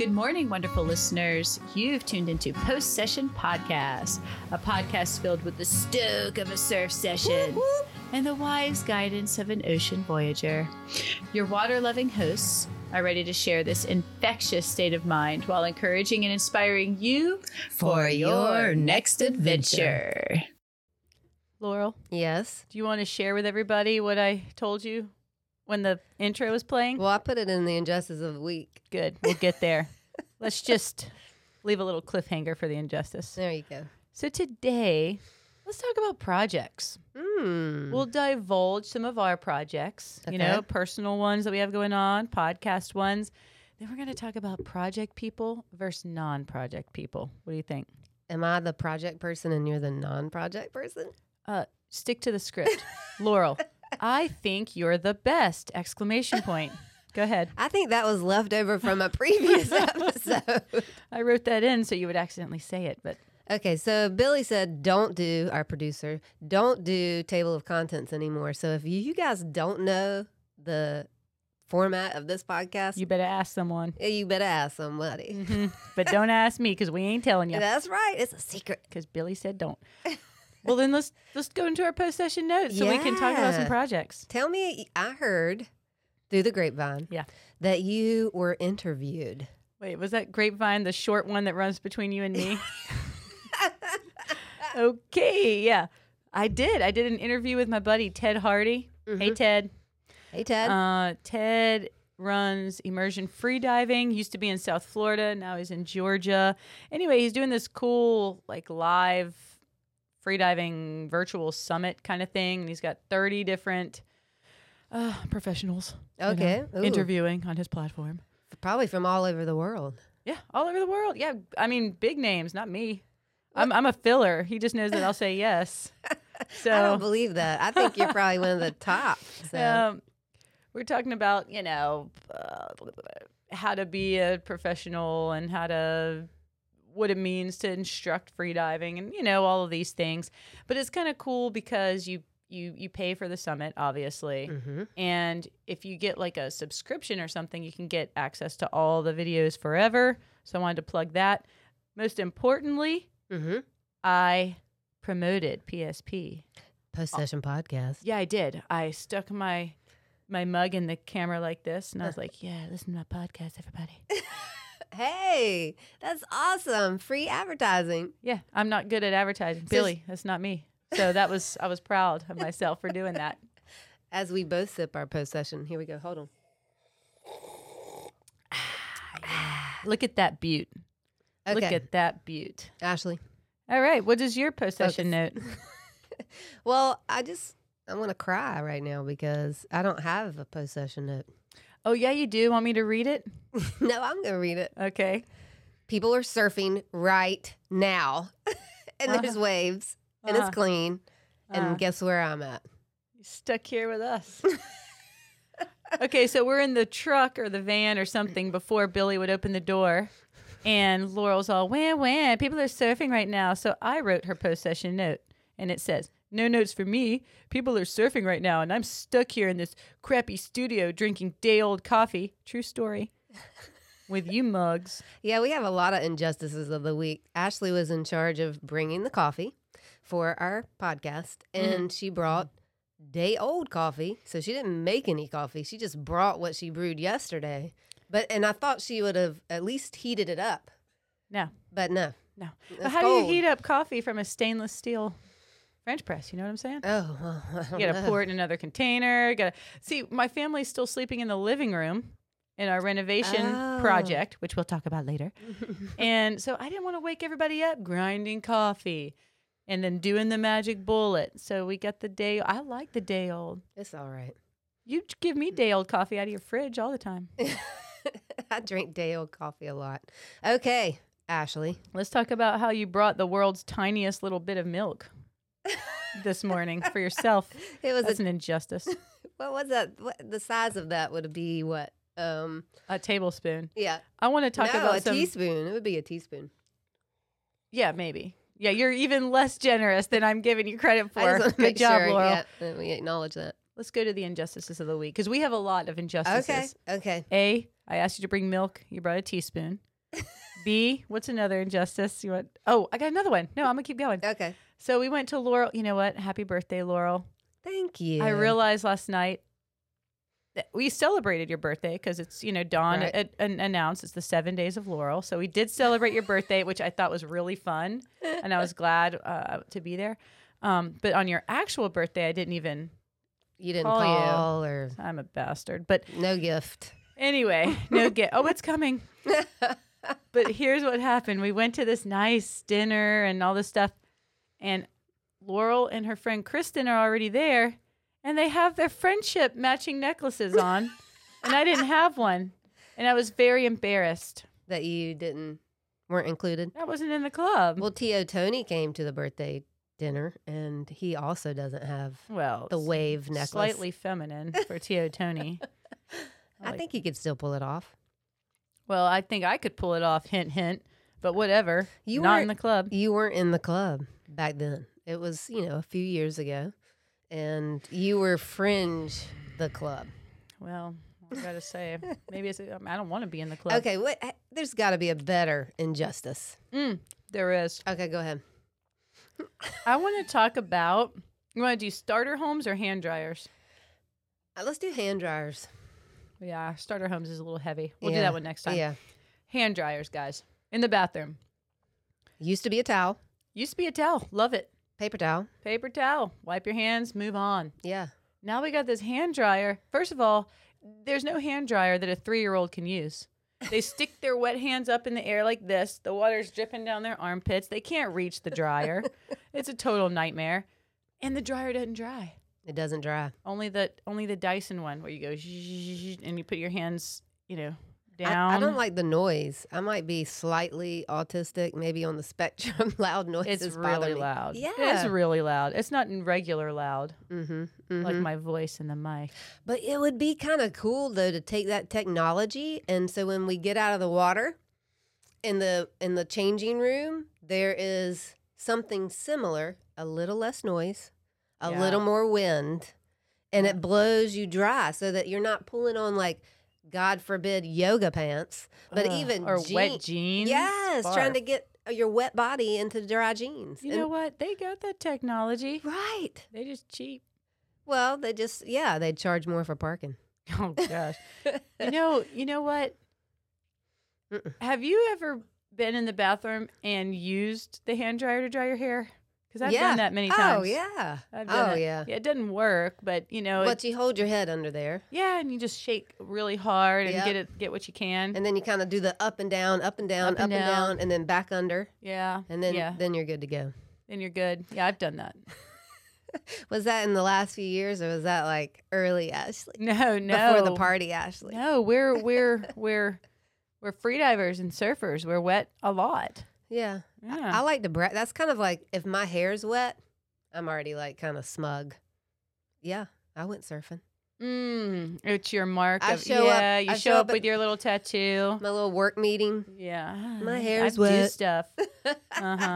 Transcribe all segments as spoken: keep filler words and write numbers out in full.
Good morning, wonderful listeners. You've tuned into Post Session Podcast, a podcast filled with the stoke of a surf session whoop, whoop. and the wise guidance of an ocean voyager. Your water-loving hosts are ready to share this infectious state of mind while encouraging and inspiring you for your next adventure. Laurel? Yes? Do you want to share with everybody what I told you when the intro was playing? Well, I put it in the Injustice of the Week. Good. We'll get there. Let's just leave a little cliffhanger for the Injustice. There you go. So today, let's talk about projects. Mm. We'll divulge some of our projects, Okay. you know, personal ones that we have going on, podcast ones. Then we're going to talk about project people versus non-project people. What do you think? Am I the project person and you're the non-project person? Uh, stick to the script. Laurel, I think you're the best! Exclamation point. Go ahead. I think that was left over from a previous episode. I wrote that in so you would accidentally say it, but Okay, so Billy said don't do, our producer, don't do table of contents anymore. So if you, you guys don't know the format of this podcast, you better ask someone. you better ask somebody. Mm-hmm. But don't ask me because we ain't telling you. That's right. It's a secret. Because Billy said don't. Well, then let's let's go into our post-session notes so we can talk about some Yeah. projects. Tell me, I heard through the grapevine Yeah. that you were interviewed. Wait, was that grapevine the short one that runs between you and me? Okay, yeah. I did. I did an interview with my buddy, Ted Hardy. Mm-hmm. Hey, Ted. Hey, Ted. Uh, Ted runs immersion freediving. Used to be in South Florida. Now he's in Georgia. Anyway, he's doing this cool, like, live freediving virtual summit kind of thing. And he's got thirty different uh, professionals you Okay. know, Ooh. interviewing on his platform. Probably from all over the world. Yeah, all over the world. Yeah, I mean, big names, not me. I'm I'm a filler. He just knows that I'll say yes. So I don't believe that. I think you're probably one of the top. So. um, we're talking about, you know, uh, how to be a professional and how to, what it means to instruct freediving and, you know, all of these things. But it's kind of cool because you, you, you pay for the summit, obviously. Mm-hmm. And if you get like a subscription or something, you can get access to all the videos forever. So I wanted to plug that. Most importantly, Mm-hmm. I promoted P S P. Post session podcast. Yeah, I did. I stuck my my mug in the camera like this, and I was like, yeah, listen to my podcast, everybody. Hey, that's awesome. Free advertising. Yeah, I'm not good at advertising. Billy, that's not me. So that was, I was proud of myself for doing that. As we both sip our post session. Here we go. Hold on. Look at that beaut. Okay. Look at that beaut. Ashley. All right, what is your post-session note? Well, I just, I want to cry right now because I don't have a post session note. Oh, yeah, you do? Want me to read it? No, I'm going to read it. Okay. People are surfing right now. And Uh-huh. there's waves. And Uh-huh. it's clean. And Uh-huh. guess where I'm at? You're stuck here with us. Okay, so we're in the truck or the van or something before Billy would open the door. And Laurel's all, wham, wham, people are surfing right now. So I wrote her post-session note, and it says, no notes for me. People are surfing right now, and I'm stuck here in this crappy studio drinking day-old coffee. True story. With you mugs. Yeah, we have a lot of injustices of the week. Ashley was in charge of bringing the coffee for our podcast, and Mm. she brought day-old coffee. So she didn't make any coffee. She just brought what she brewed yesterday. But and I thought she would have at least heated it up. No, But no. no. But It's how do cold. you heat up coffee from a stainless steel French press? You know what I'm saying? Oh, well, I don't You gotta know. pour it in another container. You gotta see. My family's still sleeping in the living room in our renovation Oh. project, which we'll talk about later. And so I didn't want to wake everybody up grinding coffee and then doing the magic bullet. So we got the day. I like the day old. It's all right. You give me day old coffee out of your fridge all the time. I drink day-old coffee a lot. Okay, Ashley. Let's talk about how you brought the world's tiniest little bit of milk this morning for yourself. It was That's a, an injustice. what was that? What, the size of that would be what? Um, A tablespoon. yeah. I want to talk no, about a some. teaspoon. It would be a teaspoon. Yeah, maybe. Yeah, you're even less generous than I'm giving you credit I for. just want to Good make job, sure, Laurel. yeah, that we acknowledge that. Let's go to the injustices of the week because we have a lot of injustices. Okay. Okay. A, I asked you to bring milk. You brought a teaspoon. B, what's another injustice? You want? Oh, I got another one. No, I'm gonna keep going. Okay. So we went to Laurel. You know what? Happy birthday, Laurel. Thank you. I realized last night that we celebrated your birthday because it's, you know, Dawn Right. a- a- announced it's the seven days of Laurel. So we did celebrate your birthday, which I thought was really fun. And I was glad uh, to be there. Um, but on your actual birthday, I didn't even, You didn't call you. call or I'm a bastard. But no gift. anyway, no get. Oh, it's coming. But here's what happened. We went to this nice dinner and all this stuff. And Laurel and her friend Kristen are already there. And they have their friendship matching necklaces on. And I didn't have one. And I was very embarrassed. That you didn't weren't included. That wasn't in the club. Well, Tio Tony came to the birthday dinner, and he also doesn't have Well, the it's wave necklace. slightly feminine for Tio Tony. I like- think he could still pull it off. Well, I think I could pull it off, hint, hint. But whatever. You Not weren't- in the club. You weren't in the club back then. It was, you know, a few years ago, and you were fringe the club. Well, I gotta say, maybe it's, I don't want to be in the club. Okay, what? There's got to be a better injustice. Mm, there is. Okay, go ahead. I want to talk about. You want to do starter homes or hand dryers? Uh, let's do hand dryers. Yeah, starter homes is a little heavy. We'll do Yeah, that one next time. Yeah, Hand dryers, guys, in the bathroom. used to be a towel, Used to be a towel. Love it. paper towel. Paper towel. Wipe your hands. Move on. Yeah, Now we got this hand dryer. First of all, there's no hand dryer that a three-year-old can use. They stick their wet hands up in the air like this. The water's dripping down their armpits. They can't reach the dryer. It's a total nightmare. And the dryer doesn't dry. it doesn't dry. Only the only the Dyson one where you go zzzz, and you put your hands, you know, I, down. I don't like the noise. I might be slightly autistic, maybe on the spectrum. Loud noises It's bother really me. loud. Yeah. It's really loud. It's not in regular loud, Mm-hmm, like my voice in the mic. But it would be kind of cool though to take that technology, and so when we get out of the water in the in the changing room, there is something similar, a little less noise, a Yeah. little more wind, and Yeah. it blows you dry so that you're not pulling on like, God forbid, yoga pants, but Ugh, even or jean- wet jeans. Yes, trying Barf. to get your wet body into dry jeans. You And- know what? They got that technology. right. They just cheap. Well, they just yeah, they charge more for parking. Oh gosh. you know. You know what? Mm-mm. Have you ever been in the bathroom and used the hand dryer to dry your hair? Because I've Yeah. done that many times. Oh yeah. I've done Oh it. yeah. Yeah, it doesn't work, but you know, But you hold your head under there, yeah, and you just shake really hard and Yep. get it, get what you can. and then you kind of do the up and down, up and down, Up up and and, down. down, and then back under, yeah, and then yeah, then you're good to go. then you're good. Yeah, I've done that. Was that in the last few years, or was that like early Ashley No, no, before the party, Ashley? No, we're we're we're we're freedivers and surfers. We're wet a lot. Yeah, Yeah. I like to brag. That's kind of like if my hair's wet, I'm already like kind of smug. Yeah, I went surfing. Mm, it's your mark. I Of, show up- yeah, you I show, show up, up at- with your little tattoo. My little work meeting. Yeah, My I hair's do wet. stuff. Uh huh.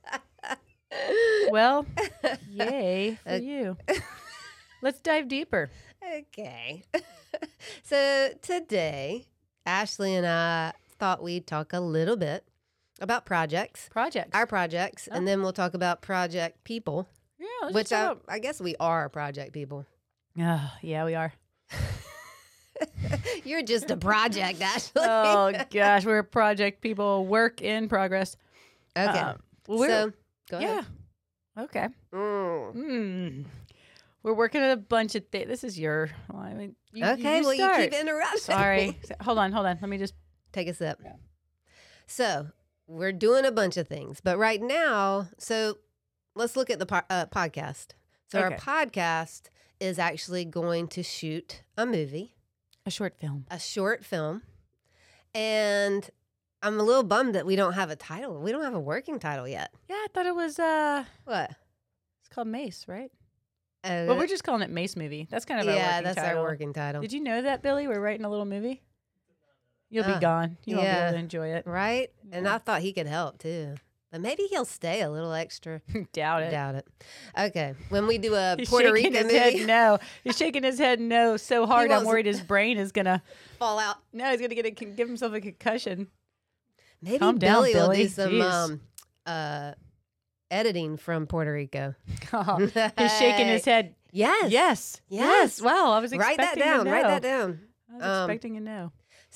Well, yay for Uh, you. Let's dive deeper. Okay. So today, Ashley and I thought we'd talk a little bit about projects, Projects. our projects, Oh. and then we'll talk about project people, yeah, let's which just I, talk I guess we are project people. about- Oh, yeah, we are. You're just a project, Ashley. Oh gosh, we're project people. Work in progress. Okay. Um, well, we're, so, go yeah. ahead. Okay. Mm. Mm. We're working on a bunch of things. This is your. Well, I mean, you, Okay, you well, start. you keep interrupting. Sorry. me. So- hold on, hold on. Let me just. Take a sip. Yeah. So, we're doing a bunch of things, but right now, so let's look at the po- uh, podcast. So, our Okay. podcast is actually going to shoot a movie, A short film. a short film, and I'm a little bummed that we don't have a title. We don't have a working title yet. Yeah, I thought it was. uh What? It's called Mace, right? Uh, Well, we're just calling it Mace Movie. That's kind of our yeah, working that's title. our working title. Did you know that, Billy? We're writing a little movie. You'll Uh, be gone. You won't be yeah. able to enjoy it. Right? And Yeah. I thought he could help too. But maybe he'll stay a little extra. Doubt it. Doubt it. Okay. When we do a He's Puerto shaking Rican his movie, head no. He's shaking his head no so hard. I'm wants- worried his brain is gonna. fall out. No, he's gonna get a, give himself a concussion. Maybe Calm down, Billy will Billy. do some Jeez. um, uh, editing from Puerto Rico. Oh, he's shaking his head. Yes. Yes. Yes. Wow. I was Write expecting that down. a no. Write that down. I was Um, expecting a no.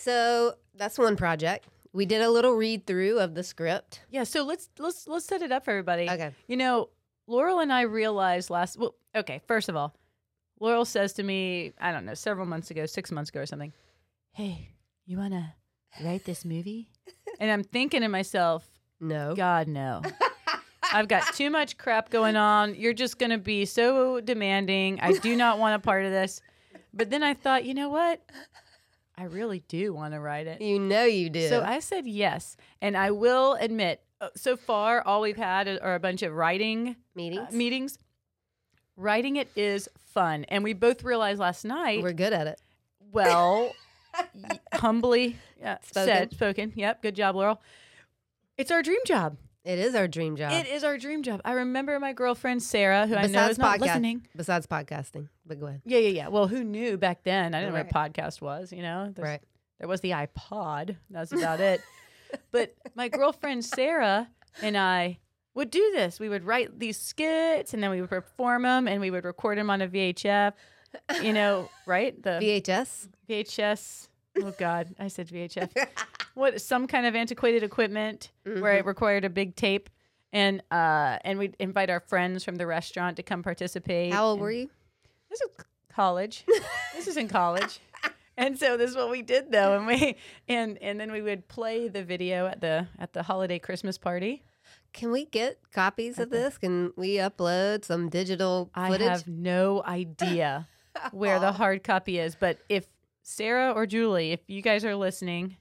So that's one project. We did a little read through of the script. Yeah. So let's let's let's set it up for everybody. Okay. You know, Laurel and I realized last. Well, okay. First of all, Laurel says to me, I don't know, several months ago, six months ago or something. Hey, you wanna write this movie? And I'm thinking to myself, No. God, no. I've got too much crap going on. You're just going to be so demanding. I do not want a part of this. But then I thought, you know what? I really do want to write it. You know you do. So I said yes. And I will admit, uh, so far, all we've had are a bunch of writing Meetings. uh, meetings. Writing it is fun. And we both realized last night, We're good at it. well, y- humbly uh, Spoken. said, spoken. Yep. Good job, Laurel. It's our dream job. It is our dream job. It is our dream job. I remember my girlfriend Sarah, who I know Besides is not podcast- listening. Besides podcasting. But go ahead. Yeah, yeah, yeah. Well, who knew back then? I didn't know Right. what a podcast was. You know, There's- Right. there was the iPod. That's about it. But my girlfriend Sarah and I would do this. We would write these skits, and then we would perform them, and we would record them on a V H F. You know, right? The V H S. V H S. Oh God, I said V H F. What? Some kind of antiquated equipment where it required a big tape, and uh, and we'd invite our friends from the restaurant to come participate. How old and- were you? This is college. This is in college, and so this is what we did though, and we and and then we would play the video at the at the holiday Christmas party. Can we get copies of this? Can we upload some digital I footage? have no idea where the hard copy is, but if Sarah or Julie, if you guys are listening,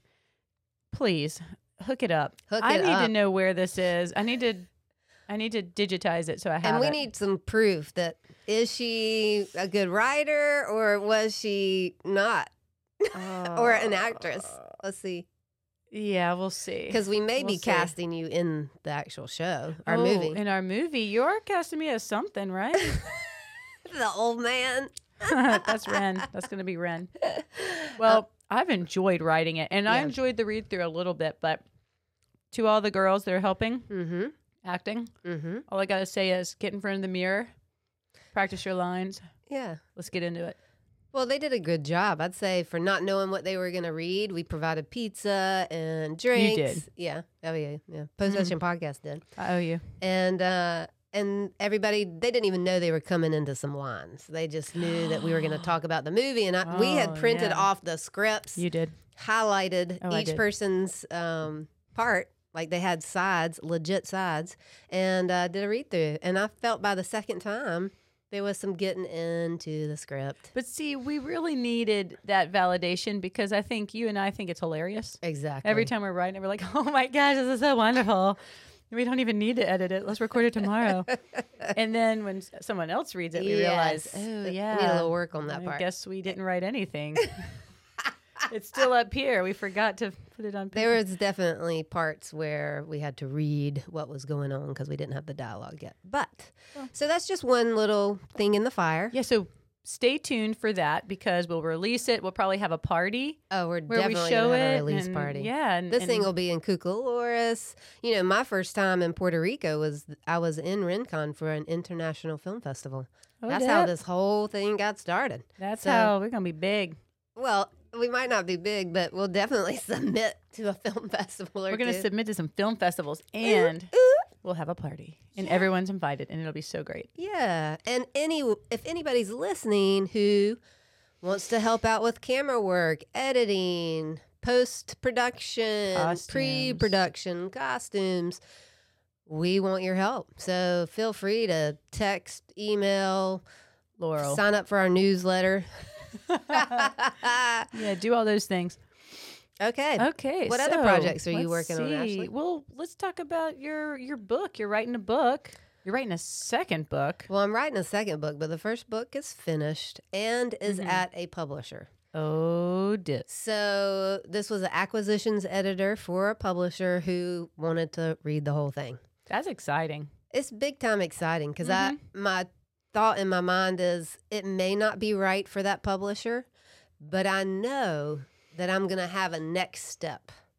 please hook it up. Hook I it need to up. know where this is. I need to I need to digitize it so I have And we it. need some proof that is she a good writer or was she not? Or an actress. Let's see. Yeah, we'll see. Because we may We'll be see. casting you in the actual show, our Oh, movie. In our movie, you're casting me as something, right? The old man. That's Ren. That's going to be Ren. Well, I've enjoyed writing it, and I Yeah. enjoyed the read through a little bit, but to all the girls that are helping, Mm-hmm. acting, Mm-hmm. all I got to say is get in front of the mirror, practice your lines. Yeah. Let's get into it. Well, they did a good job. I'd say for not knowing what they were going to read, we provided pizza and drinks. did. Yeah. Oh, yeah. Yeah. Post Session Podcast did. I owe you. And, uh, and everybody, they didn't even know they were coming into some lines. They just knew that we were going to talk about the movie. And I, we had Oh, printed yeah. off the scripts, You did. highlighted Oh, I each did. person's um, part. Like they had sides, legit sides, and uh, did a read through. And I felt by the second time, there was some getting into the script. But see, we really needed that validation because I think you and I think it's hilarious. Exactly. Every time we're writing it, we're like, oh my gosh, this is so wonderful. We don't even need to edit it. Let's record it tomorrow. And then when s- someone else reads it, we realize, Yes. oh, We yeah. need a little work on that I part. guess we didn't write anything. It's still up here. We forgot to put it on paper. There was definitely parts where we had to read what was going on because we didn't have the dialogue yet. But so that's just one little thing in the fire. Yeah, so stay tuned for that because we'll release it. We'll probably have a party Oh, we're where we definitely show gonna have it. a release and- party. Yeah. And, This and thing will be in Cucamonga. You know, my first time in Puerto Rico was I was in Rincon for an international film festival. oh, That's how that- this whole thing got started. That's so- how we're going to be big. Well, we might not be big, but we'll definitely submit to a film festival or We're going to two. submit to some film festivals and we'll have a party. And everyone's invited and it'll be so great. Yeah, and any if anybody's listening who wants to help out with camera work, editing, post production, Costumes. pre production, costumes, we want your help. So feel free to text, email, Laurel. sign up for our newsletter. Yeah, do all those things. Okay. Okay. What other so projects are you let's working on, see. Ashley? Well, let's talk about your your book. You're writing a book. You're writing a second book. Well, I'm writing a second book, but the first book is finished and is Mhm. at a publisher. Oh, dis. So this was an acquisitions editor for a publisher who wanted to read the whole thing. That's exciting. It's big time exciting because Mhm. I my thought in my mind is it may not be right for that publisher, but I know that I'm gonna have a next step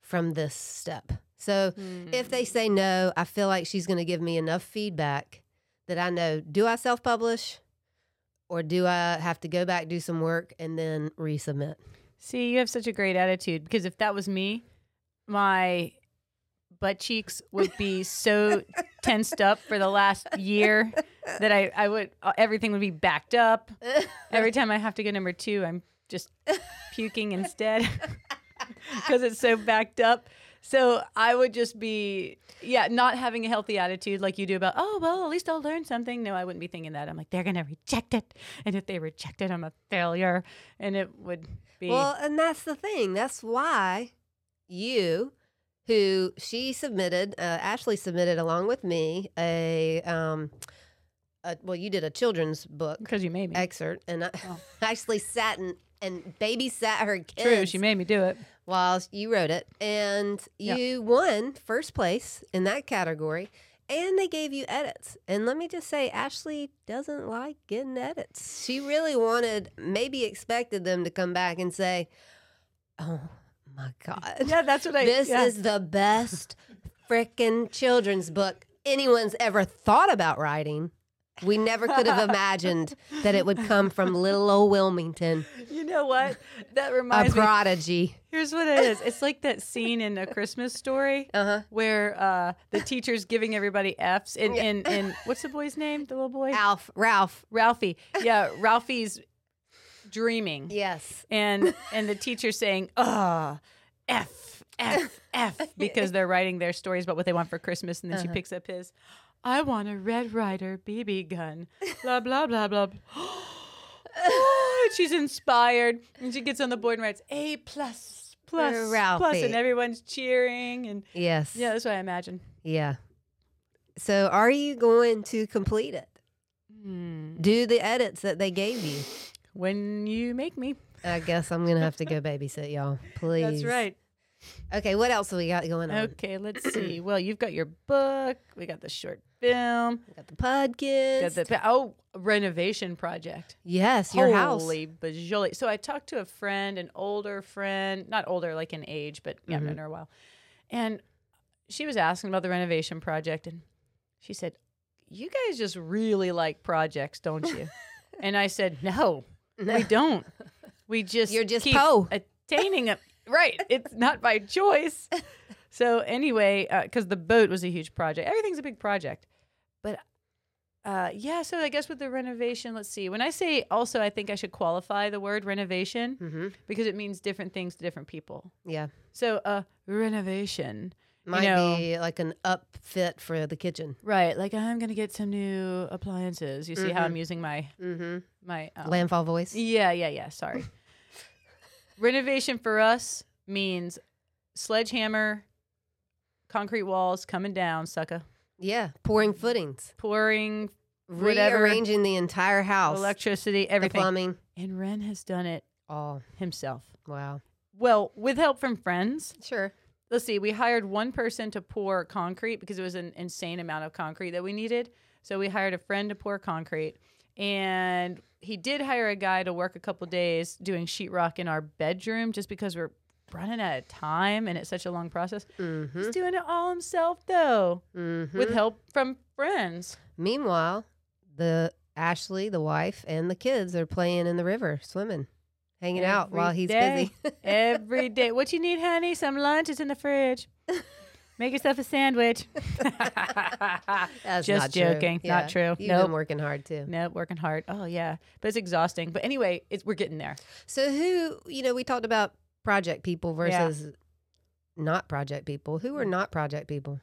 from this step. So Mm. if they say no, I feel like she's going to give me enough feedback that I know, do I self-publish or do I have to go back, do some work, and then resubmit? See, you have such a great attitude because if that was me, my butt cheeks would be so tensed up for the last year that I, I would, uh, everything would be backed up. Every time I have to go number two, I'm just puking instead because it's so backed up. So I would just be, yeah, not having a healthy attitude like you do about, oh, well, at least I'll learn something. No, I wouldn't be thinking that. I'm like, they're going to reject it. And if they reject it, I'm a failure. And it would be. Well, and that's the thing. That's why you, who she submitted, uh, Ashley submitted along with me a, um, a, well, you did a children's book Because you made me. excerpt, and I Oh. actually sat and, and babysat her kids. True, she made me do it. while you wrote it, and Yep. you won first place in that category, and they gave you edits. And let me just say, Ashley doesn't like getting edits. She really wanted, maybe expected them to come back and say, oh my God, Yeah, that's what I. this yeah. is the best frickin' children's book anyone's ever thought about writing. We never could have imagined that it would come from little old Wilmington, You know what? That a reminds me. prodigy. Here's what it is. It's like that scene in A Christmas Story Uh-huh. where uh, the teacher's giving everybody F's. And, and, and what's the boy's name? The little boy? Alf, Ralph. Ralphie. Yeah, Ralphie's dreaming. Yes. And and the teacher's saying, ah, F, F, F, because they're writing their stories about what they want for Christmas. And then she Uh-huh. picks up his, I want a Red Ryder B B gun. Blah, blah, blah, blah. Oh, and she's inspired. And she gets on the board and writes A plus, plus, For plus. Ralphie. And everyone's cheering. And Yes. yeah, that's what I imagine. Yeah. So are you going to complete it? Hmm. Do the edits that they gave you? When you make me. I guess I'm going to have to go babysit y'all. Please. That's right. Okay, what else do we got going on? Okay, let's see. Well, you've got your book. We got the short film. We got the podcast. Got the oh renovation project. yes, your house. Holy bajoli. So I talked to a friend, an older friend, not older like in age, but yeah, I've known her a while. And she was asking about the renovation project, and she said, "You guys just really like projects, don't you?" And I said, "No, we don't. We just You're just keep po. attaining it. Right? It's not by choice." So anyway, because the boat was a huge project. Everything's a big project, but uh, yeah. So I guess with the renovation, let's see. When I say also, I think I should qualify the word renovation Mm-hmm. because it means different things to different people. Yeah. So uh, renovation. Might know- be like an upfit for the kitchen. Right, like I'm gonna get some new appliances. You see how Mhm. I'm using my Mm-hmm. my um, Landfall voice. Yeah, yeah, yeah. Sorry. Renovation for us means sledgehammer, concrete walls coming down, sucker, Yeah. Pouring footings. pouring whatever, Rearranging the entire house. electricity, the everything. plumbing. And Ren has done it Oh, himself. wow. Well, with help from friends. Sure. Let's see, we hired one person to pour concrete because it was an insane amount of concrete that we needed. So we hired a friend to pour concrete. And he did hire a guy to work a couple days doing sheetrock in our bedroom just because we're running out of time and it's such a long process. Mm-hmm. He's doing it all himself, though, Mm-hmm. with help from friends. Meanwhile, the Ashley, the wife, and the kids are playing in the river, swimming, hanging out Every while he's day. busy. Every day. What you need, honey? Some lunch is in the fridge. Make yourself a sandwich. That's Just not true. joking. Not true. You've Nope. been working hard too. Nope, working hard. Oh, yeah. But it's exhausting. But anyway, it's, we're getting there. So who, you know, we talked about project people Yeah. versus not project people. Who are not project people?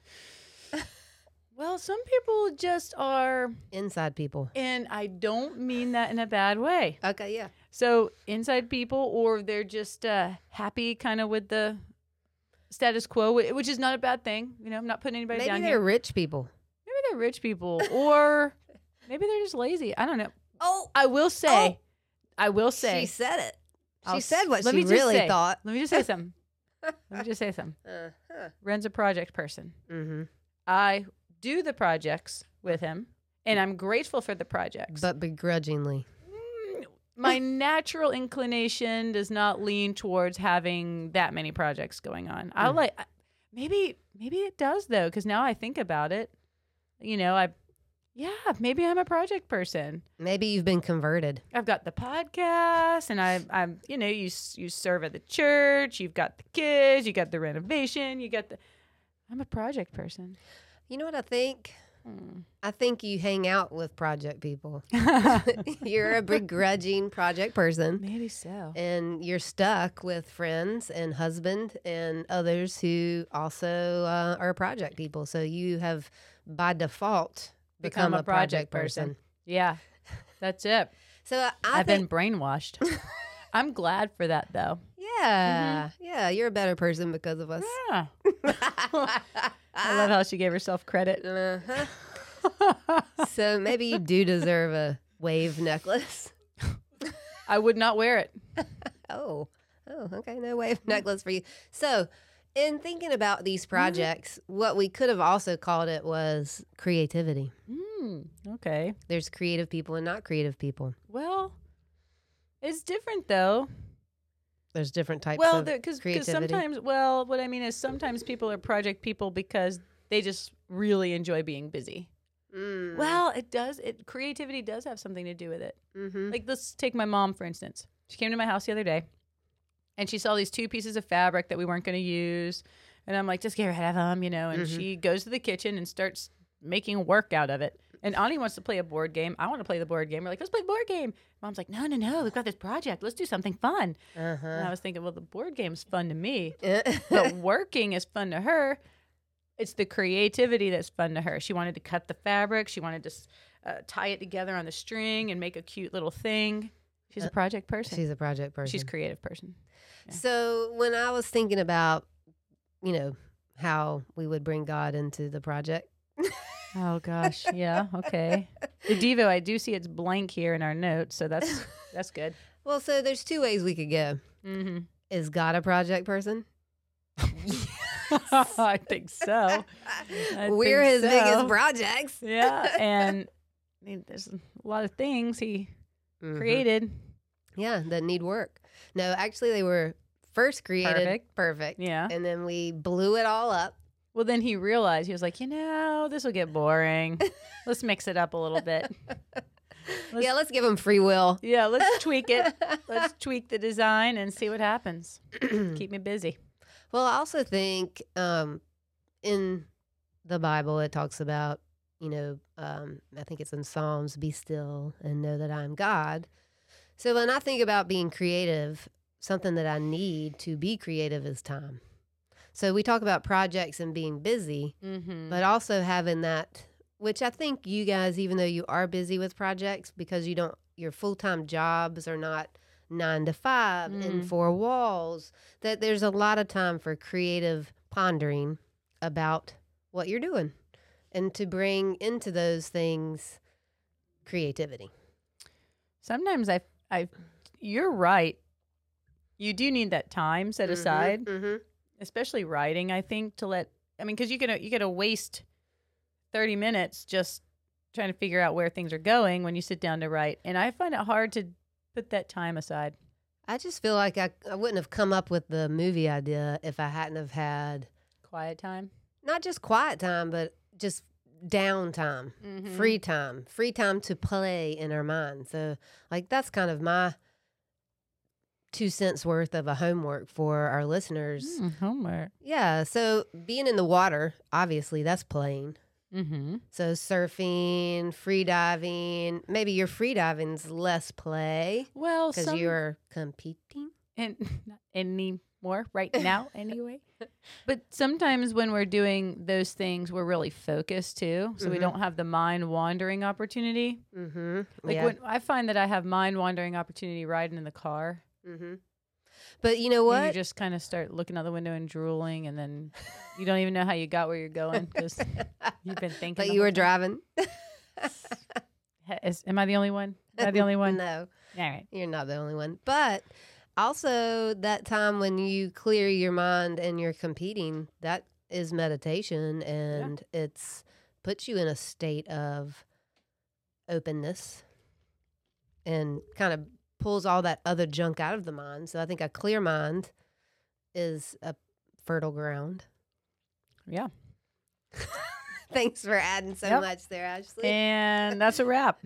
Well, some people just are, Inside people. and I don't mean that in a bad way. Okay, yeah. So inside people, or they're just uh, happy kind of with the status quo, wh- which is not a bad thing. You know, I'm not putting anybody Maybe down they're here. rich people. Maybe they're rich people, or maybe they're just lazy. I don't know. Oh, I will say, Oh. I will say, she said it. She I'll said s- what let she me just really say- thought. let me just say something. Let me just say something. Uh-huh. Ren's a project person. Mm-hmm. I do the projects with him, and I'm grateful for the projects. But begrudgingly. Mm, my natural inclination does not lean towards having that many projects going on. I Mm. like maybe maybe it does though, because now I think about it. You know, I yeah, maybe I'm a project person. Maybe you've been converted. I've got the podcast, and I, I'm, you know, you s- you serve at the church. You've got the kids. You got the renovation. You got the. I'm a project person. You know what I think? Hmm. I think you hang out with project people. You're a begrudging project person. Maybe so. And you're stuck with friends and husband and others who also uh, are project people. So you have, by default, become, a project, person. Yeah, that's it. So I, I I've think, been brainwashed. I'm glad for that, though. yeah, yeah, you're a better person because of us. Yeah. I love how she gave herself credit. Uh-huh. So maybe you do deserve a wave necklace. I would not wear it. Oh, oh, okay. No wave necklace for you. So, in thinking about these projects, what we could have also called it was creativity. Mm, okay. There's creative people and not creative people. Well, it's different, though. There's different types Well, of because creativity. sometimes, well, what I mean is sometimes people are project people because they just really enjoy being busy. Mm. Well, it does. It creativity does have something to do with it. Mm-hmm. Like, let's take my mom, for instance. She came to my house the other day, and she saw these two pieces of fabric that we weren't going to use. And I'm like, just get rid of them, you know. And Mhm. she goes to the kitchen and starts making work out of it. And Ani wants to play a board game. I want to play the board game. We're like, let's play the board game. Mom's like, no, no, no. We've got this project. Let's do something fun. And I Uh-huh. was thinking, well, the board game's fun to me, but working is fun to her. It's the creativity that's fun to her. She wanted to cut the fabric. She wanted to uh, tie it together on the string and make a cute little thing. She's a project person. She's a project person. She's a creative person. Yeah. So when I was thinking about, you know, how we would bring God into the project. Oh gosh, yeah, okay. The Devo, I do see it's blank here in our notes, so that's that's good. Well, so there's two ways we could go. Mm-hmm. Is God a project person? I think so. I We're think his so. biggest projects. Yeah, and I mean, there's a lot of things he Mhm. created. Yeah, that need work. No, actually, they were first created Perfect. perfect, Yeah. and then we blew it all up. Well, then he realized, he was like, you know, this will get boring. Let's mix it up a little bit. Let's- yeah, let's give them free will. Yeah, let's tweak it. Let's tweak the design and see what happens. Keep me busy. Well, I also think um, in the Bible it talks about, you know, um, I think it's in Psalms, be still and know that I'm God. So when I think about being creative, something that I need to be creative is time. So we talk about projects and being busy, Mm-hmm. but also having that, which I think you guys, even though you are busy with projects because you don't, your full-time jobs are not nine to five in Mm. four walls, that there's a lot of time for creative pondering about what you're doing and to bring into those things creativity. Sometimes I, I, you're right. You do need that time set aside, Mm-hmm. especially writing. I think to let, I mean, because you gotta you gotta waste thirty minutes just trying to figure out where things are going when you sit down to write, and I find it hard to put that time aside. I just feel like I, I wouldn't have come up with the movie idea if I hadn't have had Quiet time, not just quiet time, but just downtime. mm-hmm. Free time, free time to play in our mind. So, like, that's kind of my two cents worth of a homework for our listeners. Mm, homework. Yeah. So, being in the water, obviously, that's playing. Mm-hmm. So, surfing, free diving, maybe your free diving's less play Well, because some, you're competing. and not anymore right now anyway. But sometimes when we're doing those things, we're really focused too, so we Mhm. don't have the mind wandering opportunity. Mm-hmm. Like yeah. when I find that I have mind wandering opportunity riding in the car. Mm-hmm. But you know And what? you just kind of start looking out the window and drooling, and then you don't even know how you got where you're going because you've been thinking. But the you whole were time. driving. Ha- Is, am I the only one? Am I the only one? No. All right. You're not the only one. But also, that time when you clear your mind and you're competing, that is meditation, and it's puts you in a state of openness and kind of pulls all that other junk out of the mind. So I think a clear mind is a fertile ground. Yeah. Thanks for adding so Yep. much there, Ashley. And that's a wrap.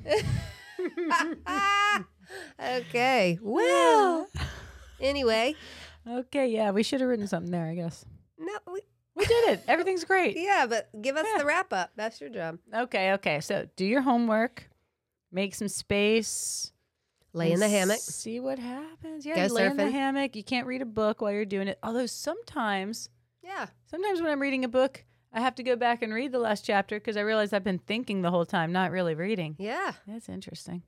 Okay. Well, anyway, Okay, yeah, we should have written something there, I guess. no, we, We did it. Everything's great. yeah, but give us Yeah. the wrap up. That's your job. Okay, okay. So do your homework, make some space, Lay in and the hammock. see what happens. Yeah, Go you lay in the surfing. hammock. You can't read a book while you're doing it. Although sometimes, Yeah. sometimes when I'm reading a book, I have to go back and read the last chapter because I realize I've been thinking the whole time, not really reading. Yeah. That's interesting.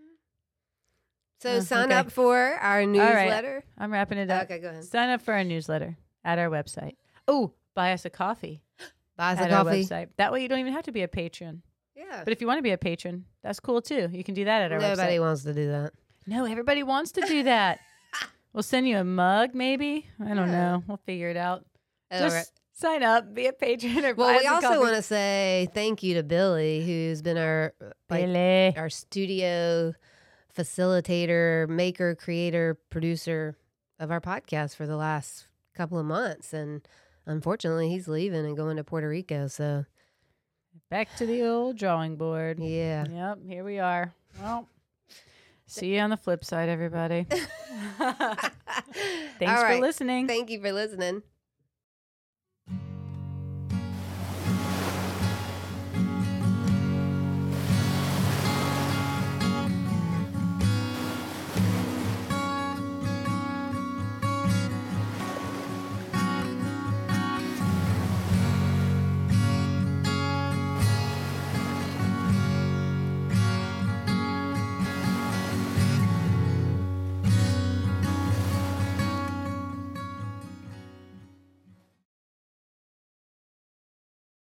So Oh, sign okay. up for our newsletter. I'm wrapping it up. Okay, go ahead. Sign up for our newsletter at our website. Oh, buy us a coffee Buy us a at our coffee. website. That way you don't even have to be a patron. Yeah. But if you want to be a patron, that's cool too. You can do that at our Nobody website. wants to do that. No, everybody wants to do that. We'll send you a mug, maybe. I don't Yeah. know. We'll figure it out. All Just right. sign up, be a patron, or Well, buy we us a also coffee. want to say thank you to Billy, who's been our like Billy. our studio facilitator, maker, creator, producer of our podcast for the last couple of months. And unfortunately, he's leaving and going to Puerto Rico. So, Back to the old drawing board. yeah. Yep, here we are. Well, see you on the flip side, everybody. Thanks All for right. listening. Thank you for listening.